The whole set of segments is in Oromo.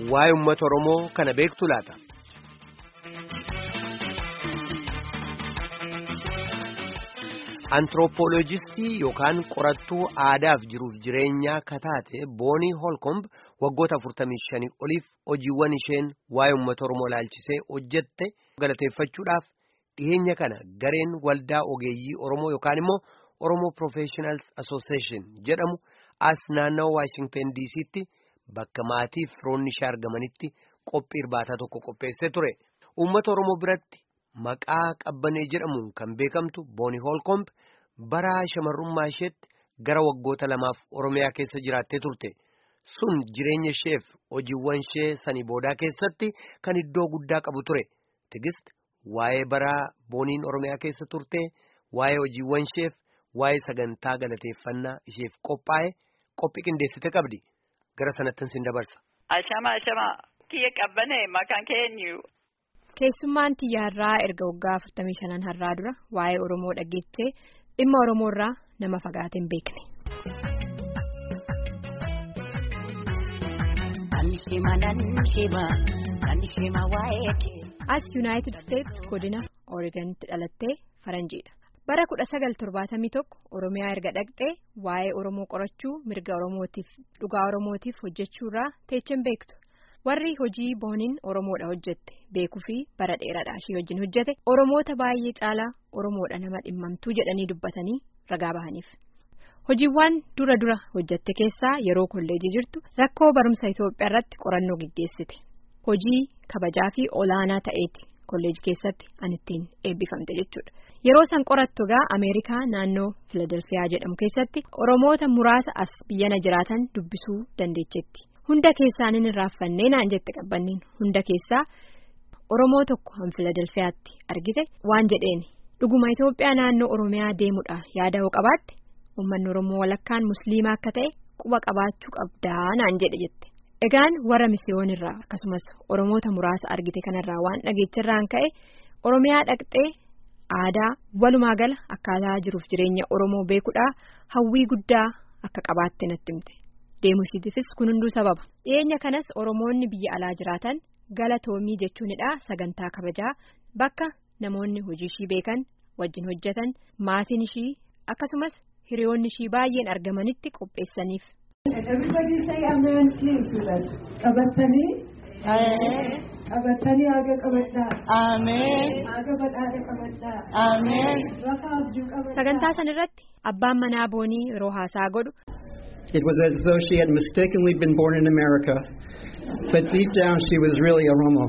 waa'ee uummata Oromoo kana beektu laata? Anthropolojistii yookaan qorattuu aadaaf jiruuf jireenyaa kataate Boonii Holcomb waggoota 45 oliif hojiiwwan isheen waa'ee uummata Oromoo ilaalchisee hojjette galateeffachuudhaaf dhiyeenya kana gareen waldaa ogeeyyii Oromoo yookaan immoo Oromoo Professionals Association jedhamu as naannoo Washington DC'tti bakka maatii firoonni ishee argamanitti qophii irbaataa tokko qopheessee ture. Uummata Oromoo biratti maqaa qabbanee jedhamuun kan beekamtu Boonii Holcomb bara shamarrummaa isheetti gara waggoota 2 Oromiyaa keessa jiraattee turte. Sun jireenya isheef hojiiwwan ishee sanii boodaa keessatti kan iddoo guddaa qabu ture. Tigist waa'ee bara Booniin Oromiyaa keessa turte, waa'ee hojiiwwan isheef, waa'ee sagantaa galateeffannaa isheef qophaa'e qophii qindeessite qabdi. Gara sanattin sin dabarsa. Ashama kiyya qabbanee maqaan keenyu. Keessummaan xiyyaarraa erga waggaa 45 har'aa dura waa'ee Oromoo dhageessee dhimma Oromoo irraa nama fagaatee hin beekne. As United States godina Oreegonitti dhalattee faranjiidha. Bara 1971 Oromiyaa erga dhaqxee waa'ee Oromoo qorachuu mirga Oromootiif dhugaa Oromootiif hojjechuurraa teechen beektu. Warri hojii Booniin Oromoodha hojjette beekuu fi bara dheeraadhaa ishee wajjin hojjete Oromoota baay'ee caalaa Oromoodha nama dhimmamtuu jedhanii dubbatanii ragaa bahaniif. Hojiiwwan dura hojjette keessaa yeroo kolleejii jirtu rakkoo barumsa Itoophiyaa irratti qorannoo gaggeessite. Hojii kabajaa fi olaanaa ta'eeti kolleejii keessatti an ittiin eebbifamte jechuudha. Yeroo san qorattu egaa Ameerikaa naannoo Filadelfiyaa jedhamu keessatti Oromoota muraasa as biyyana jiraatan dubbisuu dandeechetti. Hunda keessaa inni raaffannee naan jette qabbanniin hunda keessaa Oromoo tokko han Filadelfiyaatti argite waan jedheeni dhuguma Itoophiyaa naannoo Oromiyaa deemuudha yaada hoo qabaatte uummanni Oromoo walakkaan musliimaa akka ta'e quba qabaachuu qabdaa naan jedhe jette. Egaan warra misiyoon irraa akkasumas Oromoota muraasa argite kanarraa waan dhageechirraan ka'e Oromiyaa dhaqxee aadaa walumaa gala akkaataa jiruuf jireenya Oromoo beekuudhaa hawwii guddaa akka qabaatte natti himte. Deemushiitiifis kun hunduu sababa. Dhiyeenya kanas Oromoonni biyya alaa jiraatan galatoomii jechuunidha sagantaa kabajaa bakka namoonni hojii ishii beekan wajjin hojjetan maatiin ishii akkasumas hiriyoonni ishii baay'een argamanitti qopheessaniif. Qabatanii haga qabadhaa. Ameen. Haga badhaadha qabadhaa. Ameen. Sagantaa sanarratti abbaan manaa Boonii yeroo haasaa godhu. It was as though she had mistakenly been born in America, but deep down she was really Oromo.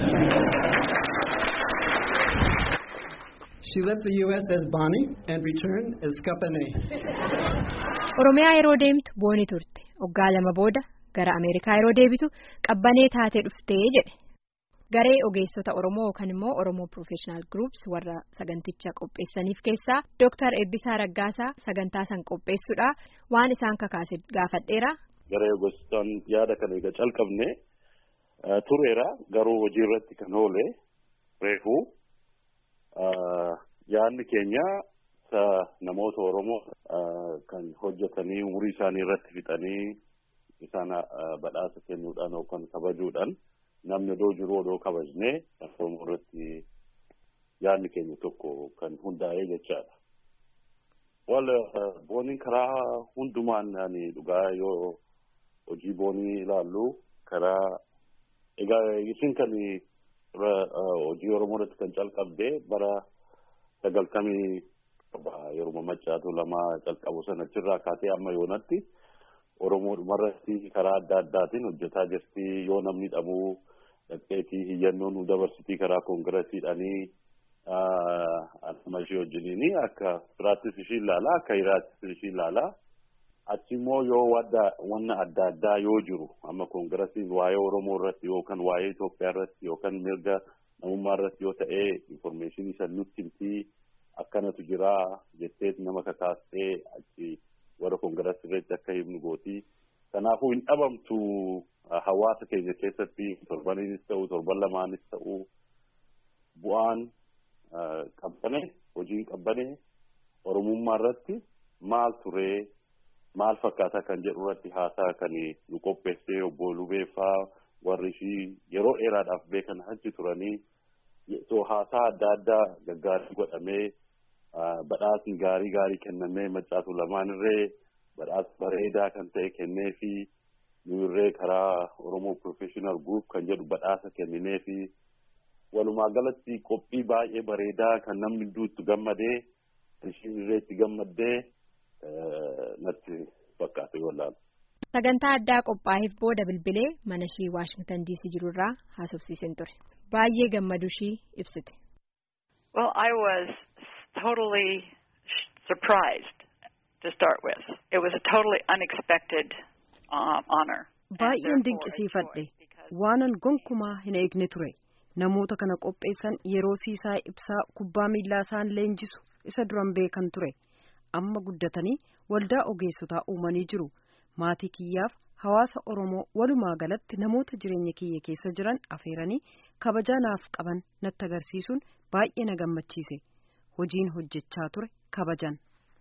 She left the U.S. as Bonnie and returned as Kapane. Oromiyaa yeroo deemtu Boonii turte. Waggaa 2 booda gara Ameerikaa yeroo deebitu qabbanee taatee dhuftee jedhe. Garee ogeessota Oromoo yookaan immoo Oromoo Professional Groups warra saganticha qopheessaniif keessaa Dr. Eebbisaa Raggaasaa sagantaa san qopheessuudha waan isaan kakaase gaafadheera. Garee ogeessotaan yaada kana egaa calqabne tureera garuu hojii irratti kan oole reefuu yaadni keenya namoota Oromoo kan hojjetanii umurii isaanii irratti fixanii isaan badhaasa kennuudhaan yookaan kabajuudhaan namni odoo jiru odoo kabajnee Oromoo irratti yaadni keenya tokko kan hundaa'ee jechaadha. Booniin karaa hundumaan dhugaa yoo hojii Boonii ilaallu karaa egaa isin kan hojii Oromoo irratti kan calqabde bara 90 yeroo Maccaatu lama calqabu sanachirraa kaatee amma yoonatti Oromoo dhumarratti karaa adda addaatiin hojjetaa jirti yoo namni dhabuu dhaqeetii hiyyannoo nu dabarsitii karaa koongiresiidhaanii amma ishee wajjiniini akka firaattis ishii ilaalaa akka hiraattis ishii ilaalaa achi immoo yoo wanna adda addaa yoo jiru amma koongiresiin waa'ee Oromoo irratti yookaan waa'ee Itoophiyaa irratti yookaan mirga namummaa irratti yoo ta'ee informeeshinii san nutti himtii akkanatu jira jettee nama kakaastee achi warra koongirasii irratti akka himnu gootii. Kanaafuu hin dhabamtu hawaasa keenya keessatti torbaniinis ta'u torban lamaanis ta'u bu'aan qabbane hojiin qabbane Oromummaa irratti maal turee maal fakkaata kan jedhu irratti haasaa kan nu qopheessee obbo Lubeeffaa warri ishii yeroo dheeraadhaaf beekan achi turanii haasaa adda addaa gaggaarii godhamee badhaasni gaarii kennamee Maccaatu Lamaanirree badhaasa bareedaa kan ta'e kennee fi nuyirree karaa Oromoo Professional Group kan jedhu badhaasa kenninee fi walumaa galatti qophii baay'ee bareedaa kan namni duutti gammadee ishiin irreetti gammaddee natti fakkaate wallaan. Sagantaa addaa qophaa'eef booda bilbilee mana ishii Washington DC jirurraa haasofsiiseen ture. Baay'ee gammadu ishii ibsite. Well, I was totally surprised to start with. It was a totally unexpected honor. Baay'een dinqisiifadhe waanan gonkumaa hin eegne ture. Namoota kana qopheessan yeroo siisaa ibsaa kubbaa miilaa isaan leenjisu isa duran beekan ture. Amma guddatanii waldaa ogeessotaa uumanii jiru. Maatii kiyyaaf hawaasa Oromoo walumaa galatti namoota jireenya kiyya keessa jiran afeeranii kabajaa naaf qaban natti agarsiisuun baay'ee na gammachiise. Hojiin hojjechaa ture kabajan.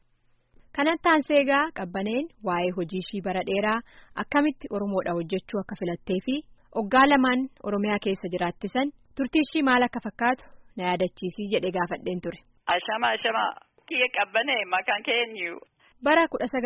Kanatti aanseegaa qabbaneen waa'ee hojii ishii bara dheeraa akkamitti Oromoodha hojjechuu akka filattee fi waggaa lamaan Oromiyaa keessa jiraattisan turtii ishii maal akka fakkaatu na yaadachiisii jedhee gaafadheen ture. Ashama kiyya qabbanee maqaan keenyu. Bara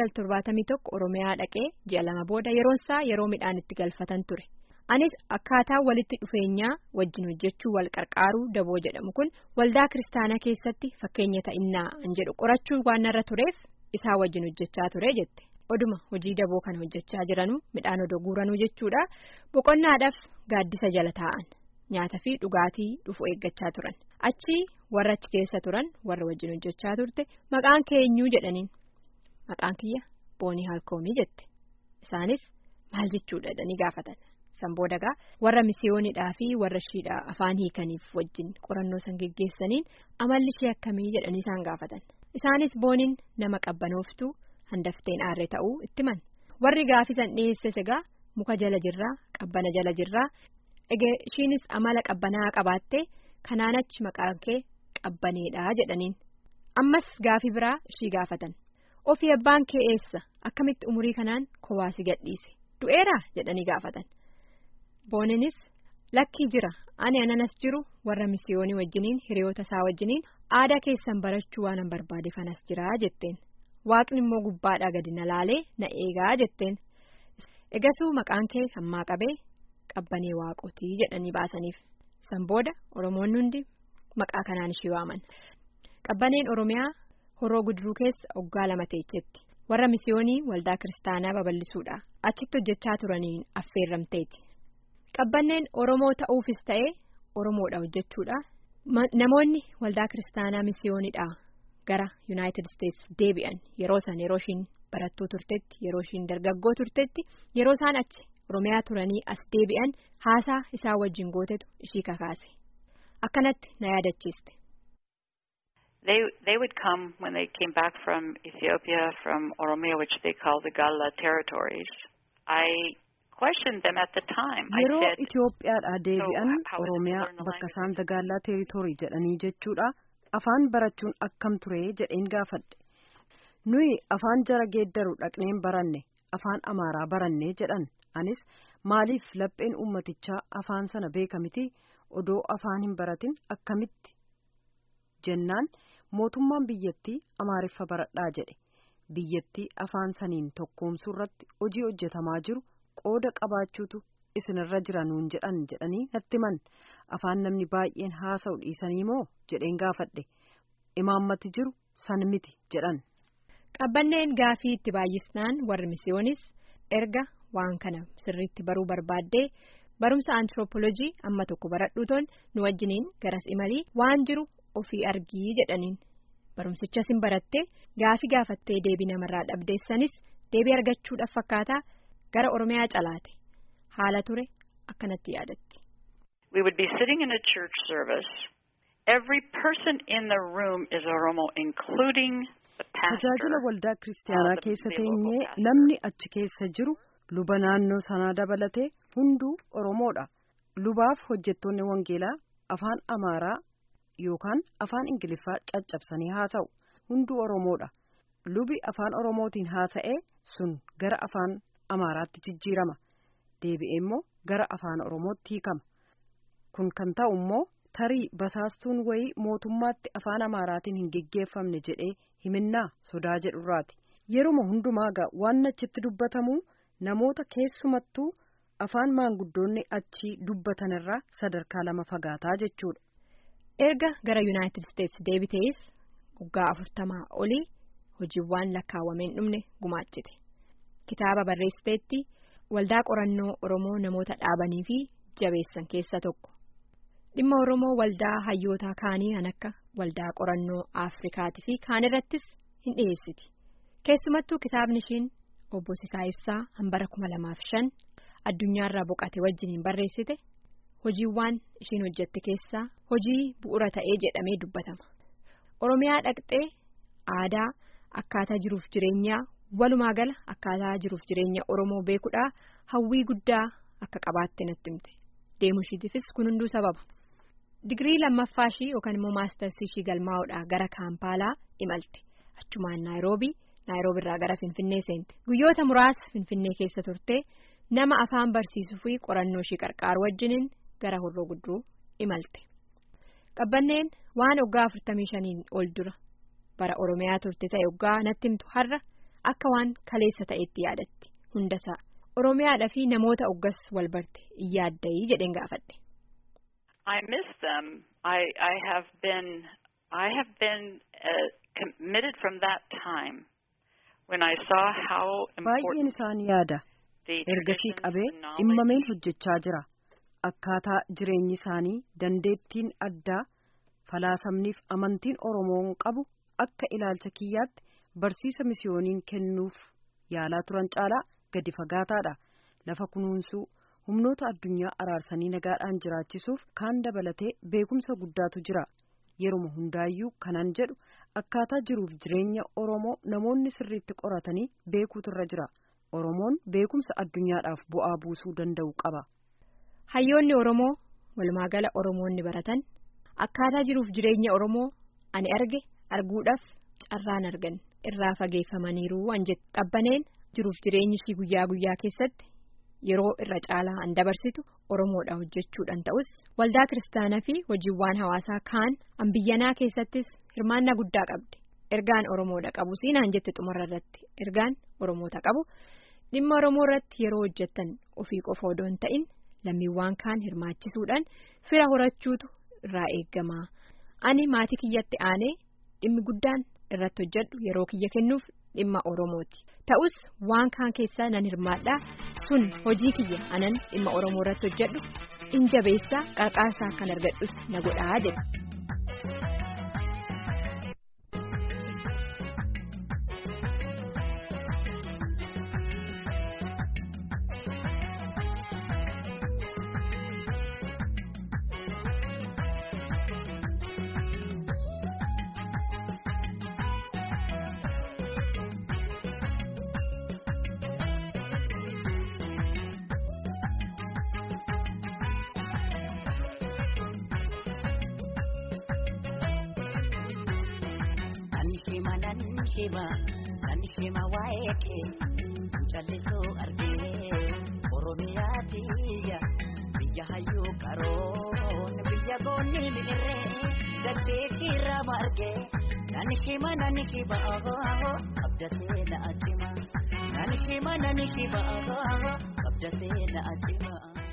1971 Oromiyaa dhaqee ji'a lama booda yeroonsaa yeroo midhaan itti galfatan ture. Anis akkaataa walitti dhufeenyaa wajjin hojjechuu wal qarqaaruu daboo jedhamu kun waldaa kiristaanaa keessatti fakkeenya ta'innaa an jedhu qorachuu waan narra tureef isaa wajjin hojjechaa ture jette. Oduma hojii daboo kana hojjechaa jiranuu midhaan odoo guuranuu jechuudha. Boqonnaadhaaf gaaddisa jala taa'an nyaata fi dhugaatii dhufu eeggachaa turan. Achi warra achi keessa turan warra wajjin hojjechaa turte maqaan keenyuu jedhaniin. Maqaan kiyya Boonii Halkoomii jette. Isaanis maal jechuudha jedhanii gaafatan. San boodagaa warra misiyoonidhaa fi warra ishiidhaa afaan hiikaniif wajjin qorannoo san geggeessaniin amalli ishee akkamii jedhanii isaan gaafatan. Isaanis Booniin nama qabbanooftuu handafteen aarree ta'uu itti himan. Warri gaafisan dhiyeesses egaa muka jala jirraa qabbana jala jirraa egaa ishiinis amala qabbanaa qabaattee kanaan achi maqaan kee qabbaneedhaa jedhaniin. Ammas gaafii biraa ishii gaafatan. Ofii abbaan kee eessa akkamitti umurii kanaan kowaasi gadhiise du'eeraa jedhanii gaafatan. Booninis lakkii jira ani ananas jiru warra misiyoonii wajjiniin hiriyoota isaa wajjiniin aadaa keessan barachuu waan barbaade fanas jiraa jetteen. Waaqni immoo gubbaadhaa gadi na laalee na eegaa jetteen. Egasuu maqaan kee hammaa qabee qabbanee waaqotii jedhanii baasaniif. San booda Oromoonni hundi maqaa kanaan ishii waaman. Qabbaneen Oromiyaa. Horoo Guduruu keessa waggaa 2 teechetti warra misiyoonii waldaa kiristaanaa babal'isuudha achitti hojjechaa turaniin affeerramteeti. Qabbanneen Oromoo ta'uufis ta'ee Oromoodha hojjechuudha. Namoonni waldaa kiristaanaa misiyoonidhaa gara United States deebi'an yeroo ishiin barattuu turtetti yeroo ishiin dargaggoo turtetti yeroo isaan achi Oromiyaa turanii as deebi'an haasaa isaa wajjin gootetu ishii kakaase. Akkanatti na yaadachiiste. They would come when they came back from Ethiopia, from Oromia, which they call the Galla territories. I questioned them at the time. Yeroo Itoophiyaadhaa deebi'an Oromiyaa bakka isaan Dagaallaa territorii jedhanii jechuudha. Afaan barachuun akkam ture jedheen gaafadhe. Nuyi afaan jara geeddaru dhaqneen baranne afaan Amaaraa baranne jedhan. Anis maaliif lapheen ummatichaa afaan sana beeka miti odoo afaan hin baratin akkamitti jennaan. Mootummaan biyyattii Amaariffa baradhaa jedhe. Biyyattii afaan saniin tokkoomsuu irratti hojii hojjetamaa jiru qooda qabaachuutu isinirra jira nuun jedhanii natti himan. Afaan namni baay'een haasa'u dhiisanii moo jedheen gaafadhe. Imaammati jiru san miti jedhan. Qabbanneen gaafii itti baay'isnaan warri misiyoonis erga waan kana sirriitti baruu barbaaddee barumsa antiroopolojii amma tokko baradhuutoon nu wajjiniin garas imalii waan jiru. Ofii argii jedhaniin barumsicha sin barattee gaafii gaafattee deebii namarraa dhabdeessanis deebii argachuudhaaf fakkaataa gara Oromiyaa calaate haala ture akkanatti yaadatti. We would be sitting in a church service. Every person in the room is Oromo, including the pastor. Tajaajila waldaa kiristaanaa keessa teenyee namni achi keessa jiru luba naannoo sanaa dabalatee hunduu Oromoodha. Lubaaf hojjettoonni wangeelaa afaan Amaaraa. Yookaan afaan Ingiliffaa caccabsanii haasa'u hunduu Oromoodha. Lubi afaan Oromootiin haasa'ee sun gara afaan Amaaraatti jijjiirama. Deebi'ee immoo gara afaan Oromootti hiikama. Kun kan ta'u immoo tarii basaastuun wayii mootummaatti afaan Amaaraatiin hin geggeeffamne jedhee himinnaa sodaa jedhurraati. Yeruma hundumaa waan achitti dubbatamu namoota keessumattuu afaan maanguddoonni achi dubbatanirraa sadarkaa lama fagaataa jechuudha. Erga gara Yuunaayitid Isteetsi deebitees waggaa 40 olii hojiiwwan lakkaawwameen dhumne gumaachite. Kitaaba barreessiteetti waldaa qorannoo Oromoo namoota dhaabanii fi jabeessan keessa tokko. Dhimma Oromoo waldaa hayyootaa kaanii kan akka waldaa qorannoo Afrikaatii fi kaan irrattis hin dhiyeessiti. Keessumattuu kitaabni ishiin obbo Sisaa Ibsaa hambara 2005 addunyaarraa boqate wajjiniin barreessite hojiiwwan ishiin hojjette keessaa hojii bu'uura ta'ee jedhamee dubbatama. Oromiyaa dhaqxee aadaa akkaataa jiruuf jireenyaa walumaa gala akkaataa jiruuf jireenya Oromoo beekuudhaa hawwii guddaa akka qabaatte natti himte. Deemuu ishiitiifis kun hunduu sababa. Digirii lammaffaa ishii yookaan immoo maastarsii ishii galmaa'uudhaa gara Kaampaalaa imalte. Achumaan Naayiroobii irraa gara Finfinnee seente. Guyyoota muraasa Finfinnee keessa turte nama afaan barsiisuu fi qorannoo ishii qarqaaru wajjiniin gara Horroo Guduruu imalte. Qabbanneen waan waggaa 45 ol dura bara Oromiyaa turte ta'e waggaa natti himtu har'a akka waan kaleessa ta'etti yaadatti hundasaa. Oromiyaadhaa fi namoota oggas wal barte iyyaaddayi jedheen gaafadhe. I miss them. I have been committed from that time when I saw how important. Baay'een isaan yaada. Ergasii qabee dhimmameen hojjechaa jira. Akkaataa jireenyi isaanii dandeettiin addaa falaasamniif amantiin Oromoon qabu akka ilaalcha kiyyaatti barsiisa misiyooniin kennuuf yaalaa turan caalaa gadi fagaataadha. Lafa kunuunsuu humnoota addunyaa araarsanii nagaadhaan jiraachisuuf kaan dabalatee beekumsa guddaatu jira. Yeruma hundaayyuu kanan jedhu akkaataa jiruuf jireenya Oromoo namoonni sirriitti qoratanii beekuutu irra jira. Oromoon beekumsa addunyaadhaaf bu'aa buusuu danda'u qaba. Hayyoonni Oromoo walumaa gala Oromoonni baratan akkaataa jiruuf jireenya Oromoo ani arge arguudhaaf carraan argan irraa fageeffamaniiru waan jedhu. Qabbaneen jiruuf jireenyi ishii guyyaa guyyaa keessatti yeroo irra caalaa an dabarsitu Oromoodha hojjechuudhaan ta'us waldaa kiristaanaa fi hojiiwwan hawaasaa kaan biyyanaa keessattis hirmaannaa guddaa qabdi. Ergaan Oromoodha qabu siinaan jette xumura irratti ergaan Oromoota qabu dhimma Oromoo irratti yeroo hojjettan ofii qofa odoo hin ta'in lammiiwwan kaan hirmaachisuudhaan fira horachuutu irraa eegama. Ani maatii kiyyatti aanee dhimmi guddaan irratti hojjedhu yeroo kiyya kennuuf dhimma Oromooti. Ta'us waan kaan keessaa nan hirmaadhaa sun hojii kiyya anan dhimma Oromoo irratti hojjedhu in jabeessaa qarqaarsaa kan argadhus na godhaa jedha. Kan shema waa'ee callisoo argee Oromiyaa biyya hayyuu qaroon biyya goonni miirree dachee kiirraa margee nan shema abdatee na achima nan shema abdatee na achima.